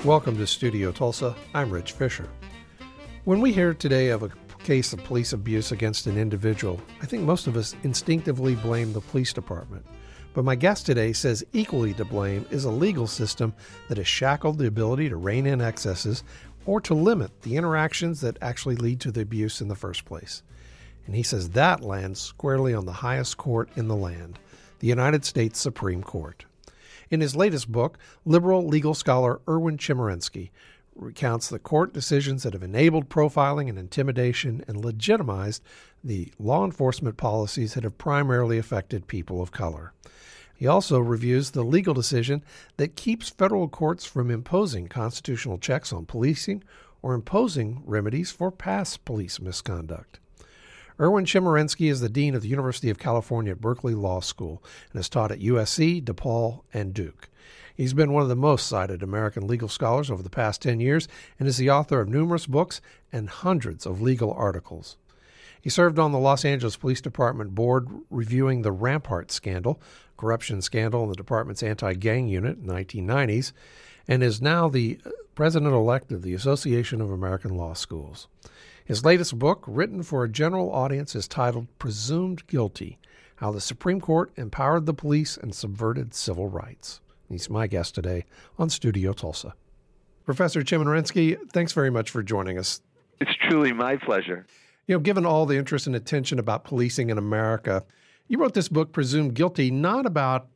Welcome to Studio Tulsa. I'm Rich Fisher. When we hear today of a case of police abuse against an individual, I think most of us instinctively blame the police department. But my guest today says equally to blame is a legal system that has shackled the ability to rein in excesses or to limit the interactions that actually lead to the abuse in the first place. And he says that lands squarely on the highest court in the land, the United States Supreme Court. In his latest book, liberal legal scholar Erwin Chemerinsky recounts the court decisions that have enabled profiling and intimidation and legitimized the law enforcement policies that have primarily affected people of color. He also reviews the legal decision that keeps federal courts from imposing constitutional checks on policing or imposing remedies for past police misconduct. Erwin Chemerinsky is the dean of the University of California at Berkeley Law School and has taught at USC, DePaul, and Duke. He's been one of the most cited American legal scholars over the past 10 years and is the author of numerous books and hundreds of legal articles. He served on the Los Angeles Police Department board reviewing the Rampart scandal, corruption scandal in the department's anti-gang unit in the 1990s, and is now the president-elect of the Association of American Law Schools. His latest book, written for a general audience, is titled Presumed Guilty: How the Supreme Court Empowered the Police and Subverted Civil Rights. He's my guest today on Studio Tulsa. Professor Chemerinsky, thanks very much for joining us. It's truly my pleasure. Given all the interest and attention about policing in America, you wrote this book, Presumed Guilty, not about,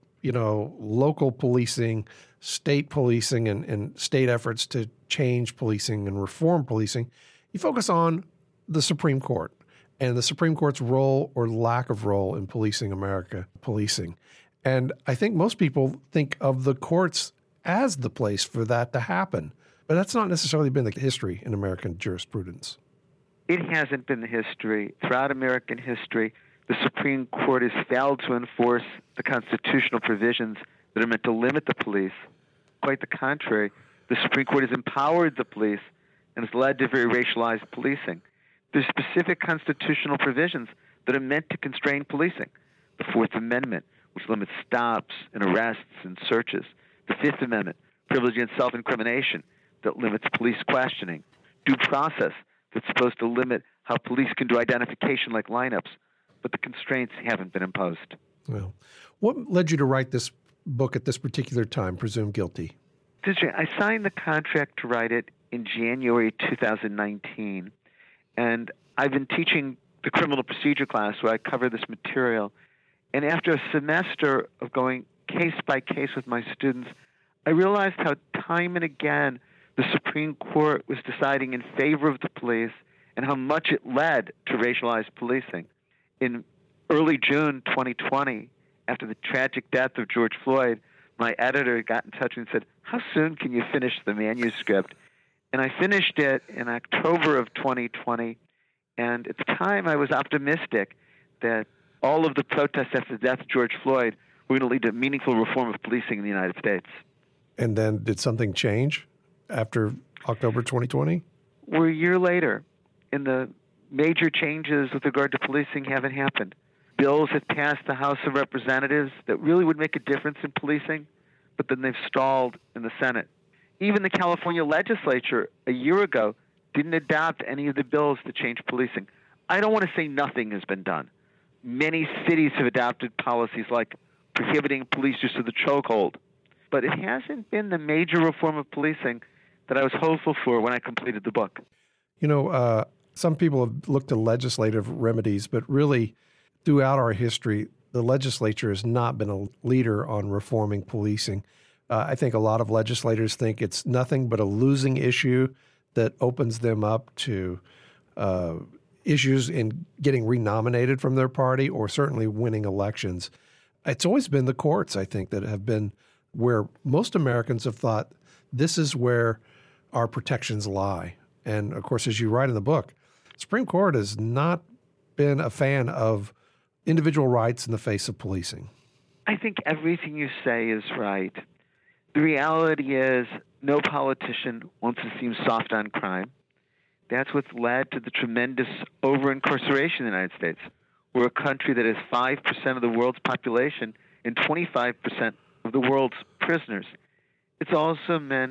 local policing, state policing, and state efforts to change policing and reform policing. You focus on the Supreme Court and the Supreme Court's role or lack of role in policing America, policing. And I think most people think of the courts as the place for that to happen. But that's not necessarily been the history in American jurisprudence. It hasn't been the history. Throughout American history, the Supreme Court has failed to enforce the constitutional provisions that are meant to limit the police. Quite the contrary, the Supreme Court has empowered the police and has led to very racialized policing. There's specific constitutional provisions that are meant to constrain policing. The Fourth Amendment, which limits stops and arrests and searches. The Fifth Amendment, privilege against self-incrimination, that limits police questioning. Due process, that's supposed to limit how police can do identification like lineups, but the constraints haven't been imposed. Well, what led you to write this book at this particular time, Presumed Guilty? I signed the contract to write it in January 2019, and I've been teaching the criminal procedure class where I cover this material. And after a semester of going case by case with my students, I realized how time and again the Supreme Court was deciding in favor of the police and how much it led to racialized policing. In early June 2020, after the tragic death of George Floyd, my editor got in touch and said, "How soon can you finish the manuscript?" And I finished it in October of 2020, and at the time I was optimistic that all of the protests after the death of George Floyd were going to lead to meaningful reform of policing in the United States. And then did something change after October 2020? We're a year later, and the major changes with regard to policing haven't happened. Bills have passed the House of Representatives that really would make a difference in policing, but then they've stalled in the Senate. Even the California legislature a year ago didn't adopt any of the bills to change policing. I don't want to say nothing has been done. Many cities have adopted policies like prohibiting police use of the chokehold, but it hasn't been the major reform of policing that I was hopeful for when I completed the book. Some people have looked to legislative remedies, but really throughout our history, the legislature has not been a leader on reforming policing. I think a lot of legislators think it's nothing but a losing issue that opens them up to issues in getting renominated from their party or certainly winning elections. It's always been the courts, I think, that have been where most Americans have thought this is where our protections lie. And, of course, as you write in the book, the Supreme Court has not been a fan of individual rights in the face of policing. I think everything you say is right. The reality is no politician wants to seem soft on crime. That's what's led to the tremendous over-incarceration in the United States. We're a country that has 5% of the world's population and 25% of the world's prisoners. It's also meant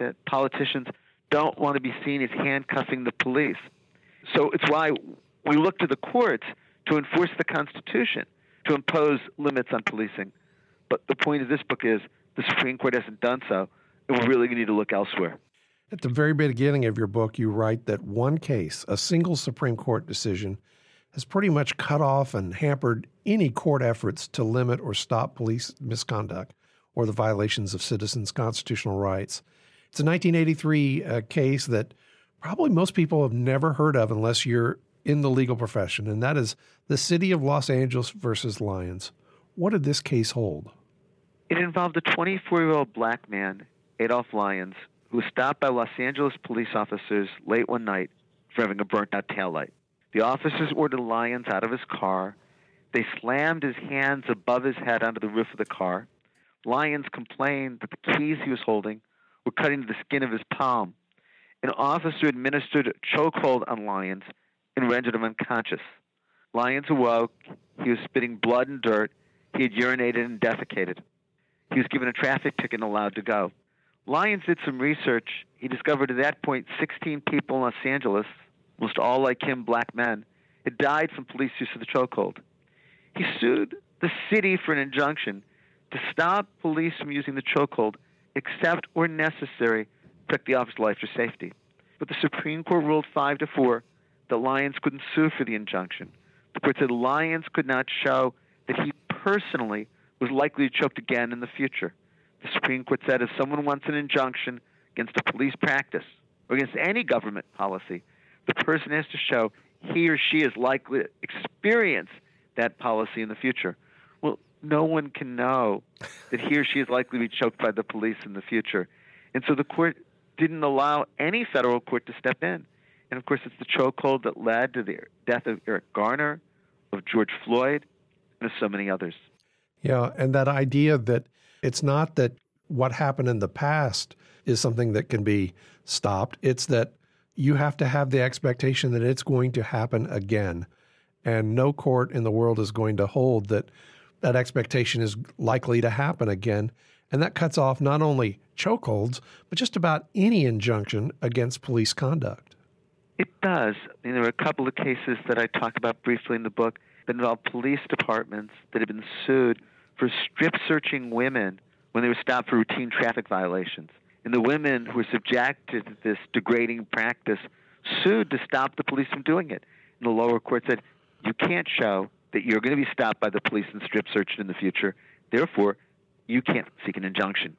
that politicians don't want to be seen as handcuffing the police. So it's why we look to the courts to enforce the Constitution, to impose limits on policing. But the point of this book is the Supreme Court hasn't done so, and we're really going to need to look elsewhere. At the very beginning of your book, you write that one case, a single Supreme Court decision, has pretty much cut off and hampered any court efforts to limit or stop police misconduct or the violations of citizens' constitutional rights. It's a 1983 case that probably most people have never heard of unless you're in the legal profession, and that is the City of Los Angeles versus Lyons. What did this case hold? It involved a 24-year-old black man, Adolph Lyons, who was stopped by Los Angeles police officers late one night for having a burnt-out taillight. The officers ordered Lyons out of his car. They slammed his hands above his head onto the roof of the car. Lyons complained that the keys he was holding were cutting the skin of his palm. An officer administered a chokehold on Lyons and rendered him unconscious. Lyons awoke. He was spitting blood and dirt. He had urinated and defecated. He was given a traffic ticket and allowed to go. Lyons did some research. He discovered at that point 16 people in Los Angeles, almost all like him, black men, had died from police use of the chokehold. He sued the city for an injunction to stop police from using the chokehold except where necessary to protect the officer's life or safety. But the Supreme Court ruled 5-4 that Lyons couldn't sue for the injunction. The court said Lyons could not show that he personally was likely to choke again in the future. The Supreme Court said if someone wants an injunction against a police practice or against any government policy, the person has to show he or she is likely to experience that policy in the future. Well, no one can know that he or she is likely to be choked by the police in the future. And so the court didn't allow any federal court to step in. And, of course, it's the chokehold that led to the death of Eric Garner, of George Floyd, and of so many others. Yeah, and that idea that it's not that what happened in the past is something that can be stopped. It's that you have to have the expectation that it's going to happen again. And no court in the world is going to hold that that expectation is likely to happen again. And that cuts off not only chokeholds, but just about any injunction against police conduct. It does. I mean, there are a couple of cases that I talk about briefly in the book that involve police departments that have been sued for strip-searching women when they were stopped for routine traffic violations. And the women who were subjected to this degrading practice sued to stop the police from doing it. And the lower court said, you can't show that you're going to be stopped by the police and strip-searched in the future. Therefore, you can't seek an injunction.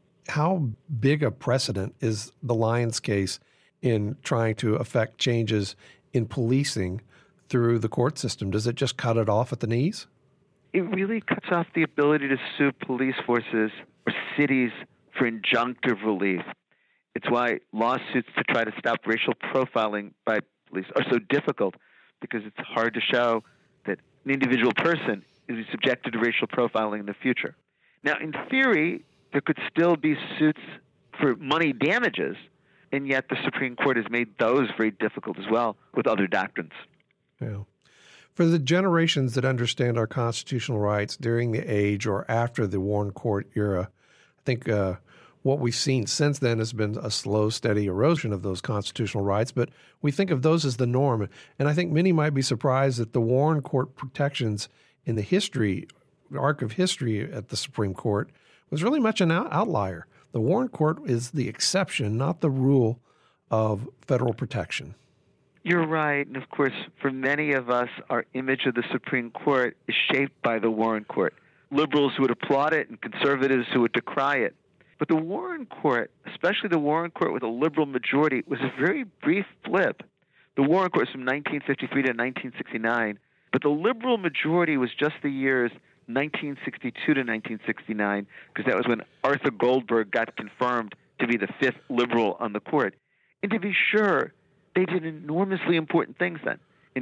How big a precedent is the Lyons case in trying to affect changes in policing through the court system? Does it just cut it off at the knees? It really cuts off the ability to sue police forces or cities for injunctive relief. It's why lawsuits to try to stop racial profiling by police are so difficult, because it's hard to show that an individual person is subjected to racial profiling in the future. Now, in theory, there could still be suits for money damages, and yet the Supreme Court has made those very difficult as well with other doctrines. Yeah. For the generations that understand our constitutional rights during the age or after the Warren Court era, I think what we've seen since then has been a slow, steady erosion of those constitutional rights, but we think of those as the norm. And I think many might be surprised that the Warren Court protections in the arc of history at the Supreme Court was really much an outlier. The Warren Court is the exception, not the rule of federal protection. You're right. And of course, for many of us, our image of the Supreme Court is shaped by the Warren Court. Liberals who would applaud it and conservatives who would decry it. But the Warren Court, especially the Warren Court with a liberal majority, was a very brief blip. The Warren Court was from 1953 to 1969, but the liberal majority was just the years 1962 to 1969, because that was when Arthur Goldberg got confirmed to be the fifth liberal on the court. And to be sure, they did enormously important things then. In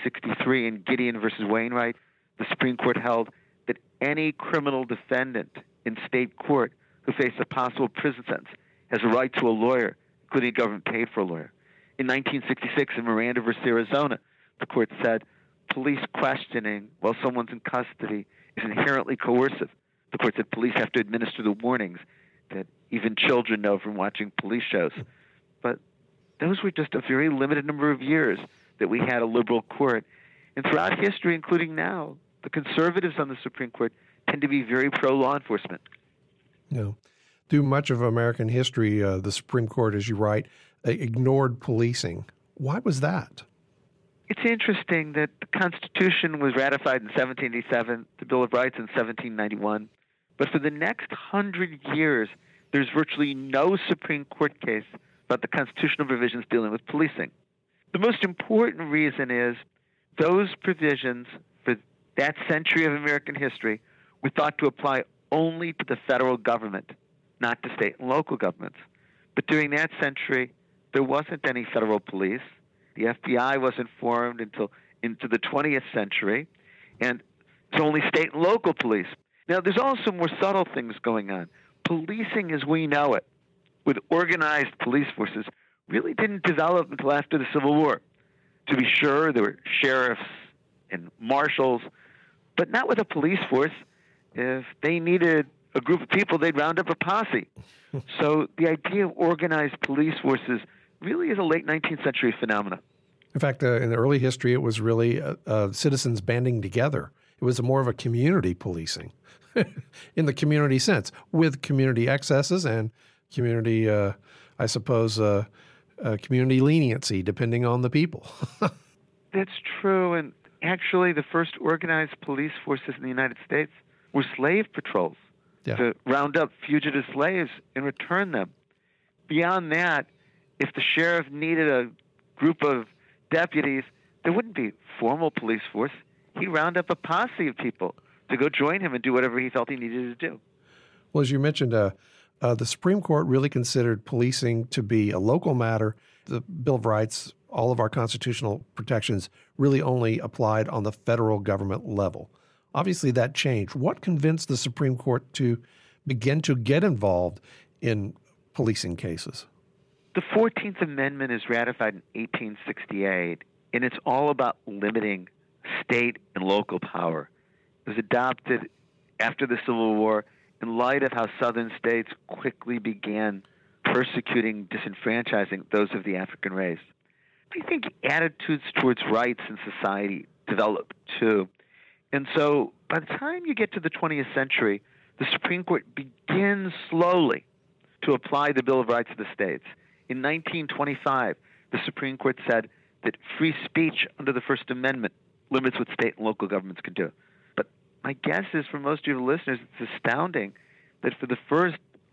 1963, in Gideon versus Wainwright, the Supreme Court held that any criminal defendant in state court who faced a possible prison sentence has a right to a lawyer, including a government-paid for a lawyer. In 1966, in Miranda versus Arizona, the court said police questioning while someone's in custody is inherently coercive. The court said police have to administer the warnings. that even children know from watching police shows. But those were just a very limited number of years that we had a liberal court. And throughout history, including now, the conservatives on the Supreme Court tend to be very pro-law enforcement. Yeah. Through much of American history, the Supreme Court, as you write, ignored policing. Why was that? It's interesting that the Constitution was ratified in 1787, the Bill of Rights in 1791. But for the next 100 years, there's virtually no Supreme Court case about the constitutional provisions dealing with policing. The most important reason is those provisions for that century of American history were thought to apply only to the federal government, not to state and local governments. But during that century, there wasn't any federal police. The FBI wasn't formed until into the 20th century, and it's only state and local police. Now, there's also more subtle things going on. Policing as we know it, with organized police forces, really didn't develop until after the Civil War. To be sure, there were sheriffs and marshals, but not with a police force. If they needed a group of people, they'd round up a posse. So the idea of organized police forces really is a late 19th century phenomenon. In fact, in the early history, it was really citizens banding together. It was more of a community policing in the community sense, with community excesses and community, community leniency, depending on the people. That's true. And actually, the first organized police forces in the United States were slave patrols to round up fugitive slaves and return them. Beyond that, if the sheriff needed a group of deputies, there wouldn't be formal police force. He'd round up a posse of people to go join him and do whatever he felt he needed to do. Well, as you mentioned, the Supreme Court really considered policing to be a local matter. The Bill of Rights, all of our constitutional protections, really only applied on the federal government level. Obviously, that changed. What convinced the Supreme Court to begin to get involved in policing cases? The 14th Amendment is ratified in 1868, and it's all about limiting state and local power. It was adopted after the Civil War in light of how southern states quickly began persecuting, disenfranchising those of the African race. I think attitudes towards rights in society developed too. And so by the time you get to the 20th century, the Supreme Court begins slowly to apply the Bill of Rights to the states. In 1925, the Supreme Court said that free speech under the First Amendment limits what state and local governments can do. But my guess is for most of your listeners, it's astounding that for the first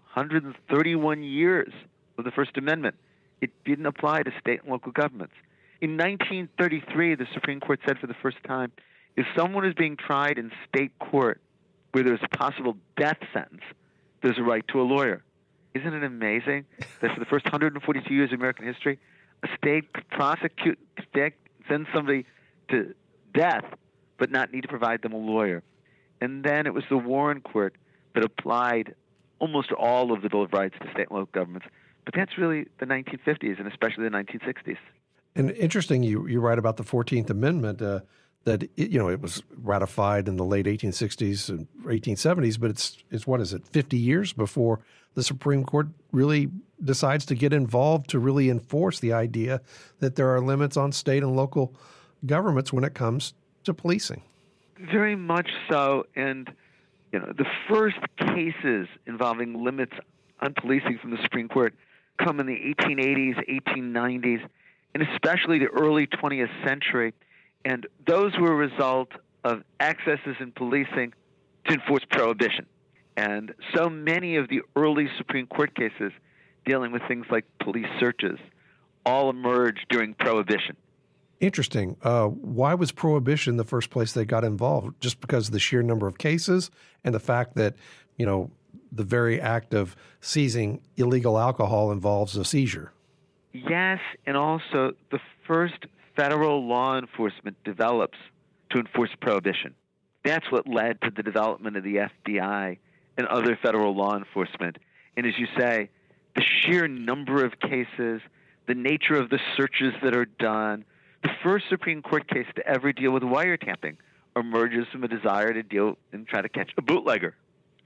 131 years of the First Amendment, it didn't apply to state and local governments. In 1933, the Supreme Court said for the first time, if someone is being tried in state court where there's a possible death sentence, there's a right to a lawyer. Isn't it amazing that for the first 142 years of American history, a state could prosecute, send somebody to death, but not need to provide them a lawyer? And then it was the Warren Court that applied almost all of the Bill of Rights to state and local governments. But that's really the 1950s and especially the 1960s. And interesting, you write about the 14th Amendment, that it was ratified in the late 1860s and 1870s, but it's what is it, 50 years before the Supreme Court really decides to get involved to really enforce the idea that there are limits on state and local governments when it comes to policing. Very much so. And the first cases involving limits on policing from the Supreme Court come in the 1880s, 1890s, and especially the early 20th century. And those were a result of excesses in policing to enforce prohibition. And so many of the early Supreme Court cases dealing with things like police searches all emerged during Prohibition. Interesting. Why was Prohibition the first place they got involved? Just because of the sheer number of cases and the fact that, the very act of seizing illegal alcohol involves a seizure? Yes, and also the first federal law enforcement develops to enforce prohibition. That's what led to the development of the FBI and other federal law enforcement. And as you say, the sheer number of cases, the nature of the searches that are done, the first Supreme Court case to ever deal with wiretapping emerges from a desire to deal and try to catch a bootlegger.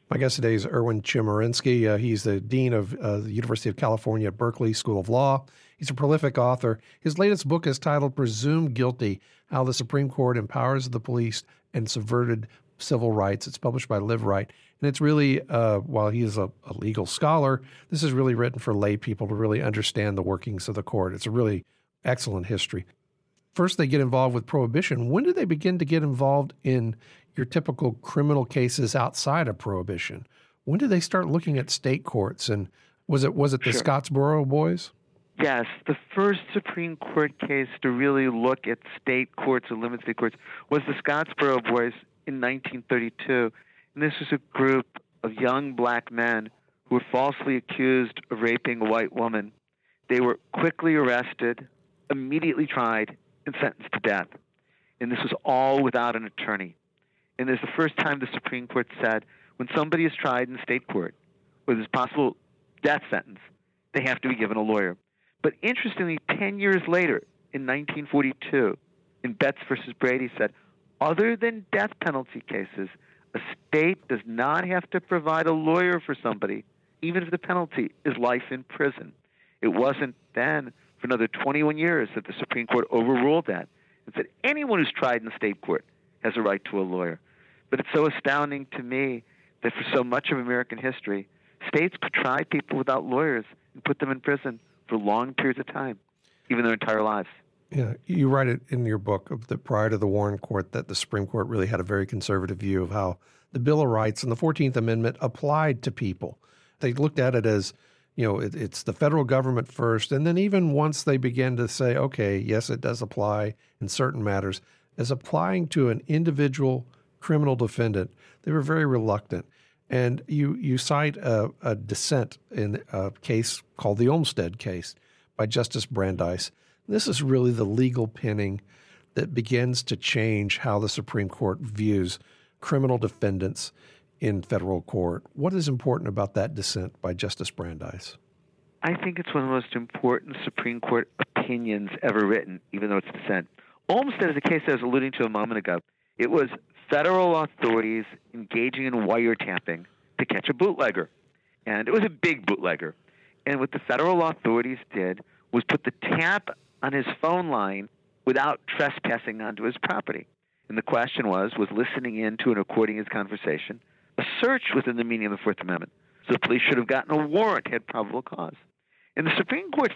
My guest today is Erwin Chemerinsky. He's the Dean of the University of California at Berkeley School of Law. He's a prolific author. His latest book is titled Presumed Guilty: How the Supreme Court Empowers the Police and Subverted Civil Rights. It's published by Live Right. And it's really, while he is a legal scholar, this is really written for lay people to really understand the workings of the court. It's a really excellent history. First, they get involved with Prohibition. When did they begin to get involved in your typical criminal cases outside of Prohibition? When did they start looking at state courts? And was it the Sure. Scottsboro boys? Yes, the first Supreme Court case to really look at state courts or limit state courts was the Scottsboro boys in 1932. And this was a group of young black men who were falsely accused of raping a white woman. They were quickly arrested, immediately tried, and sentenced to death. And this was all without an attorney. And it's the first time the Supreme Court said, when somebody is tried in state court with a possible death sentence, they have to be given a lawyer. But interestingly, 10 years later, in 1942, in Betts versus Brady said, other than death penalty cases, a state does not have to provide a lawyer for somebody, even if the penalty is life in prison. It wasn't then for another 21 years that the Supreme Court overruled that and said anyone who's tried in state court has a right to a lawyer. But it's so astounding to me that for so much of American history, states could try people without lawyers and put them in prison for long periods of time, even their entire lives. Yeah, you write it in your book that prior to the Warren Court that the Supreme Court really had a very conservative view of how the Bill of Rights and the 14th Amendment applied to people. They looked at it as, it's the federal government first, and then even once they began to say, okay, yes, it does apply in certain matters, as applying to an individual criminal defendant, they were very reluctant. And you cite a dissent in a case called the Olmstead case by Justice Brandeis. This is really the legal pinning that begins to change how the Supreme Court views criminal defendants in federal court. What is important about that dissent by Justice Brandeis? I think it's one of the most important Supreme Court opinions ever written, even though it's dissent. Olmstead is a case I was alluding to a moment ago. It was federal authorities engaging in wiretapping to catch a bootlegger. And it was a big bootlegger. And what the federal authorities did was put the tap on his phone line without trespassing onto his property. And the question was listening in to and recording his conversation a search within the meaning of the Fourth Amendment? So the police should have gotten a warrant had probable cause. And the Supreme Court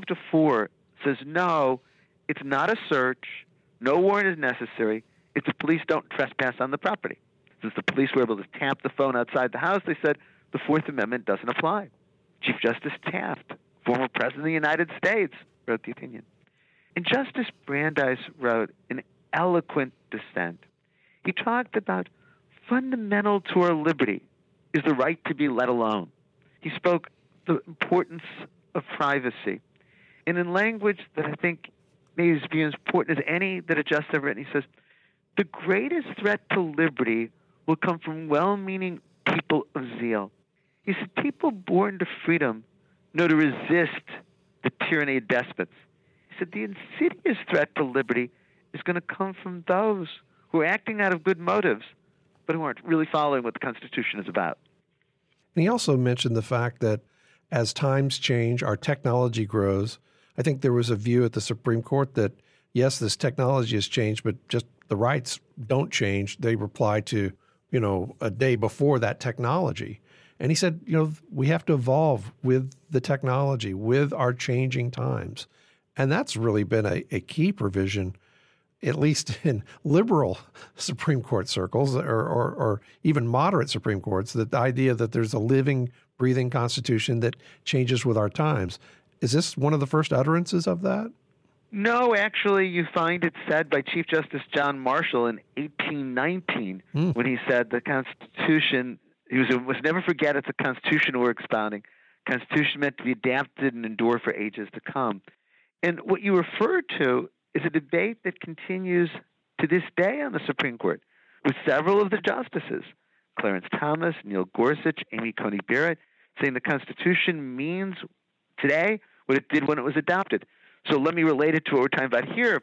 5-4 says, no, it's not a search. No warrant is necessary if the police don't trespass on the property. Since the police were able to tap the phone outside the house, they said the Fourth Amendment doesn't apply. Chief Justice Taft, former President of the United States, wrote the opinion. And Justice Brandeis wrote an eloquent dissent. He talked about fundamental to our liberty is the right to be let alone. He spoke the importance of privacy. And in language that I think may be as important as any that a justice ever written, he says, the greatest threat to liberty will come from well-meaning people of zeal. He said, people born to freedom know to resist the tyranny of despots. He said, the insidious threat to liberty is going to come from those who are acting out of good motives, but who aren't really following what the Constitution is about. And he also mentioned the fact that as times change, our technology grows. I think there was a view at the Supreme Court that, yes, this technology has changed, but just the rights don't change. They reply to, a day before that technology. And he said, we have to evolve with the technology, with our changing times. And that's really been a key provision, at least in liberal Supreme Court circles or even moderate Supreme Courts, the idea that there's a living, breathing Constitution that changes with our times. Is this one of the first utterances of that? No, actually, you find it said by Chief Justice John Marshall in 1819 when he said the Constitution, he was never forget it's a Constitution we're expounding. Constitution meant to be adapted and endure for ages to come. And what you refer to is a debate that continues to this day on the Supreme Court with several of the justices, Clarence Thomas, Neil Gorsuch, Amy Coney Barrett, saying the Constitution means today what it did when it was adopted. So let me relate it to what we're talking about here.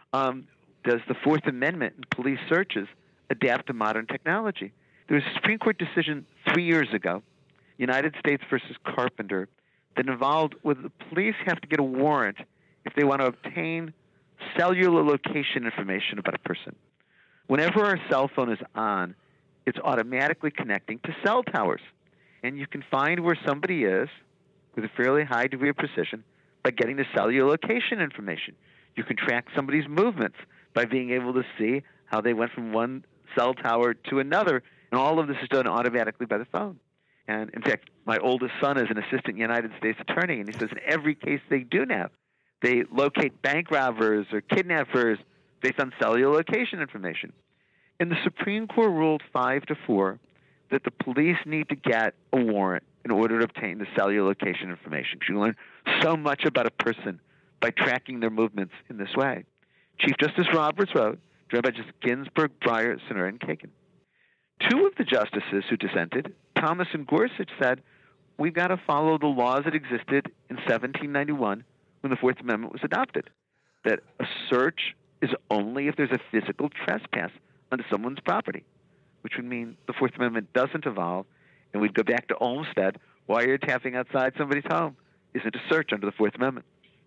Does the Fourth Amendment and police searches adapt to modern technology? There was a Supreme Court decision 3 years ago, United States versus Carpenter, that involved whether the police have to get a warrant if they want to obtain cellular location information about a person. Whenever our cell phone is on, it's automatically connecting to cell towers. And you can find where somebody is with a fairly high degree of precision by getting the cellular location information. You can track somebody's movements by being able to see how they went from one cell tower to another, and all of this is done automatically by the phone. And in fact, my oldest son is an assistant United States attorney, and he says in every case they do now, they locate bank robbers or kidnappers based on cellular location information. And the Supreme Court ruled 5-4 that the police need to get a warrant in order to obtain the cellular location information. You learn so much about a person by tracking their movements in this way. Chief Justice Roberts wrote, joined by Justice Ginsburg, Breyer, Sonoran, and Kagan. Two of the justices who dissented, Thomas and Gorsuch, said, we've got to follow the laws that existed in 1791 when the Fourth Amendment was adopted, that a search is only if there's a physical trespass onto someone's property, which would mean the Fourth Amendment doesn't evolve, and we'd go back to Olmstead. Why you're tapping outside somebody's home isn't a search under the Fourth Amendment.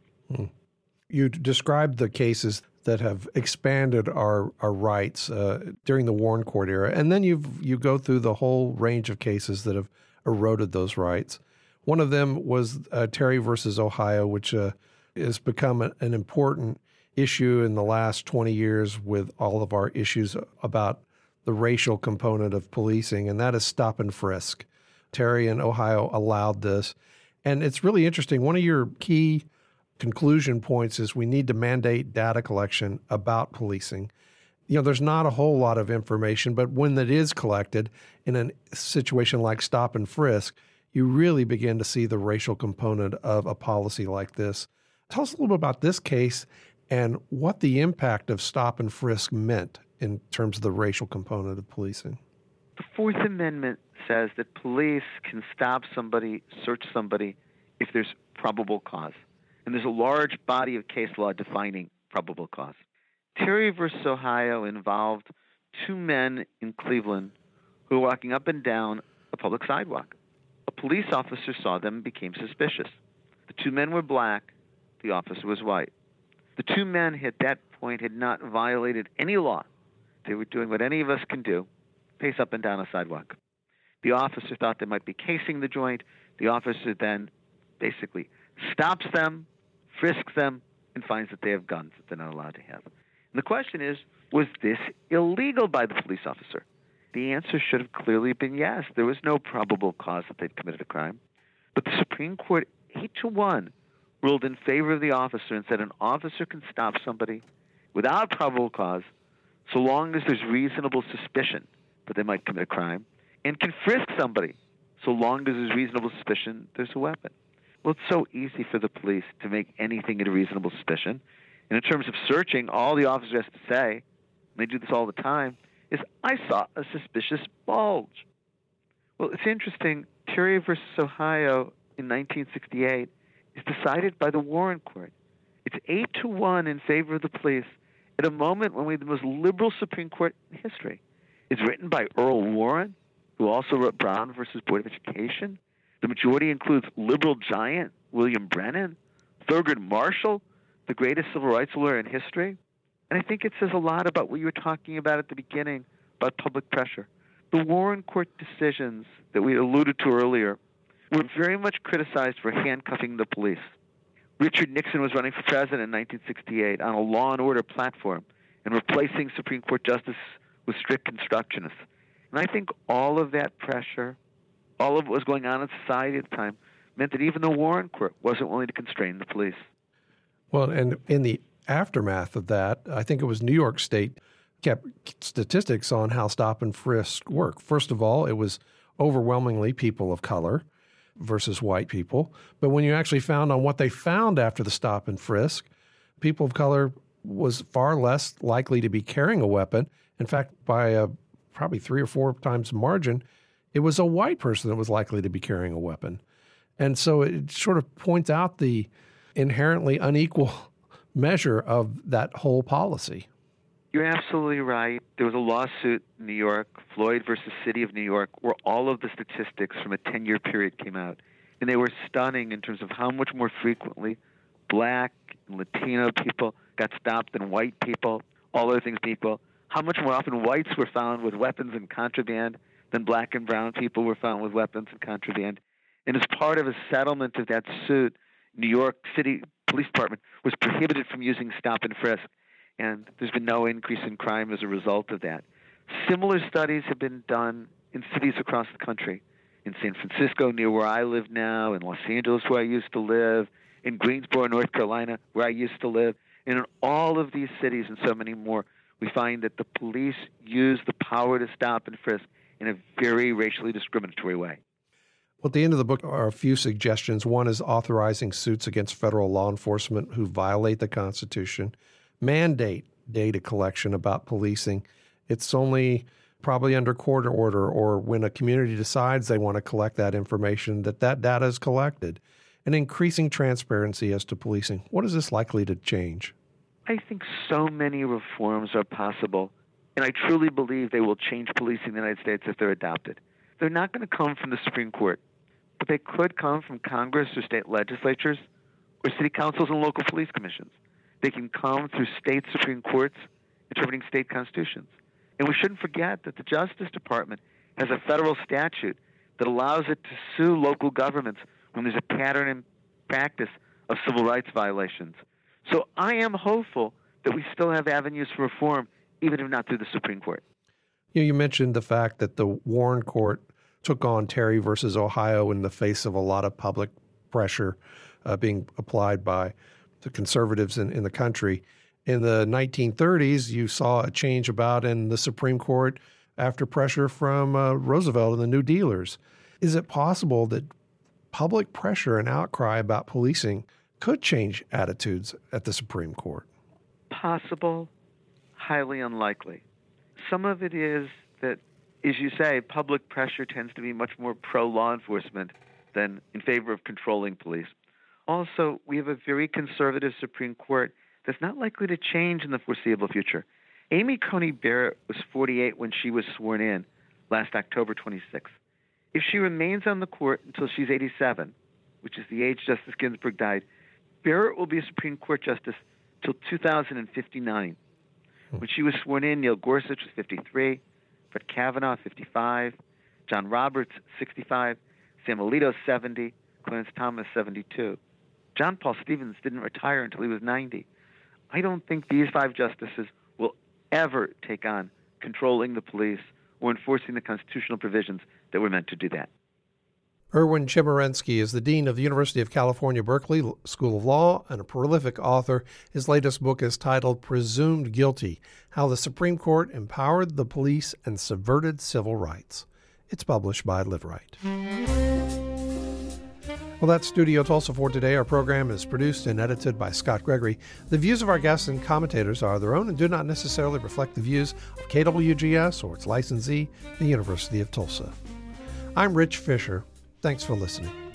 You described the cases that have expanded our rights during the Warren Court era, and then you go through the whole range of cases that have eroded those rights. One of them was Terry versus Ohio, which has become an important issue in the last 20 years with all of our issues about the racial component of policing, and that is stop and frisk. Terry in Ohio allowed this. And it's really interesting. One of your key conclusion points is we need to mandate data collection about policing. There's not a whole lot of information, but when that is collected in a situation like stop and frisk, you really begin to see the racial component of a policy like this. Tell us a little bit about this case and what the impact of stop and frisk meant in terms of the racial component of policing. The Fourth Amendment says that police can stop somebody, search somebody, if there's probable cause. And there's a large body of case law defining probable cause. Terry versus Ohio involved two men in Cleveland who were walking up and down a public sidewalk. A police officer saw them and became suspicious. The two men were black. The officer was white. The two men at that point had not violated any law. They were doing what any of us can do, pace up and down a sidewalk. The officer thought they might be casing the joint. The officer then basically stops them, frisks them, and finds that they have guns that they're not allowed to have. And the question is, was this illegal by the police officer? The answer should have clearly been yes. There was no probable cause that they'd committed a crime. But the Supreme Court, 8-1, ruled in favor of the officer and said an officer can stop somebody without probable cause so long as there's reasonable suspicion that they might commit a crime, and can frisk somebody so long as there's reasonable suspicion there's a weapon. Well, it's so easy for the police to make anything into reasonable suspicion. And in terms of searching, all the officer has to say, and they do this all the time, is, I saw a suspicious bulge. Well, it's interesting. Terry versus Ohio in 1968 is decided by the Warren Court. It's 8-1 in favor of the police at a moment when we have the most liberal Supreme Court in history. It's written by Earl Warren, who also wrote Brown versus Board of Education. The majority includes liberal giant William Brennan, Thurgood Marshall, the greatest civil rights lawyer in history. And I think it says a lot about what you were talking about at the beginning, about public pressure. The Warren Court decisions that we alluded to earlier were very much criticized for handcuffing the police. Richard Nixon was running for president in 1968 on a law and order platform and replacing Supreme Court justices with strict constructionists. And I think all of that pressure, all of what was going on in society at the time, meant that even the Warren Court wasn't willing to constrain the police. Well, and in the aftermath of that, I think it was New York State kept statistics on how stop and frisk work. First of all, it was overwhelmingly people of color versus white people. But when you actually found on what they found after the stop and frisk, people of color was far less likely to be carrying a weapon. In fact, by a probably 3 or 4 times margin, it was a white person that was likely to be carrying a weapon. And so it sort of points out the inherently unequal measure of that whole policy. You're absolutely right. There was a lawsuit in New York, Floyd versus City of New York, where all of the statistics from a 10-year period came out. And they were stunning in terms of how much more frequently black and Latino people got stopped than white people, all other things equal. How much more often whites were found with weapons and contraband than black and brown people were found with weapons and contraband. And as part of a settlement of that suit, New York City Police Department was prohibited from using stop and frisk. And there's been no increase in crime as a result of that. Similar studies have been done in cities across the country. In San Francisco, near where I live now, in Los Angeles, where I used to live, in Greensboro, North Carolina, where I used to live. And in all of these cities and so many more, we find that the police use the power to stop and frisk in a very racially discriminatory way. Well, at the end of the book are a few suggestions. One is authorizing suits against federal law enforcement who violate the Constitution. Mandate data collection about policing. It's only probably under court order or when a community decides they want to collect that information, that data is collected. And increasing transparency as to policing. What is this likely to change? I think so many reforms are possible, and I truly believe they will change policing in the United States if they're adopted. They're not going to come from the Supreme Court, but they could come from Congress or state legislatures or city councils and local police commissions. They can come through state Supreme Courts interpreting state constitutions. And we shouldn't forget that the Justice Department has a federal statute that allows it to sue local governments when there's a pattern and practice of civil rights violations. So I am hopeful that we still have avenues for reform, even if not through the Supreme Court. You mentioned the fact that the Warren Court took on Terry versus Ohio in the face of a lot of public pressure being applied by the conservatives in the country. In the 1930s, you saw a change about in the Supreme Court after pressure from Roosevelt and the New Dealers. Is it possible that public pressure and outcry about policing could change attitudes at the Supreme Court? Possible, highly unlikely. Some of it is that, as you say, public pressure tends to be much more pro-law enforcement than in favor of controlling police. Also, we have a very conservative Supreme Court that's not likely to change in the foreseeable future. Amy Coney Barrett was 48 when she was sworn in last October 26th. If she remains on the court until she's 87, which is the age Justice Ginsburg died, Barrett will be a Supreme Court justice till 2059. When she was sworn in, Neil Gorsuch was 53, Brett Kavanaugh 55, John Roberts 65, Sam Alito 70, Clarence Thomas 72. John Paul Stevens didn't retire until he was 90. I don't think these five justices will ever take on controlling the police or enforcing the constitutional provisions that were meant to do that. Erwin Chemerinsky is the Dean of the University of California, Berkeley School of Law and a prolific author. His latest book is titled Presumed Guilty: How the Supreme Court Empowered the Police and Subverted Civil Rights. It's published by Liveright. Well, that's Studio Tulsa for today. Our program is produced and edited by Scott Gregory. The views of our guests and commentators are their own and do not necessarily reflect the views of KWGS or its licensee, the University of Tulsa. I'm Rich Fisher. Thanks for listening.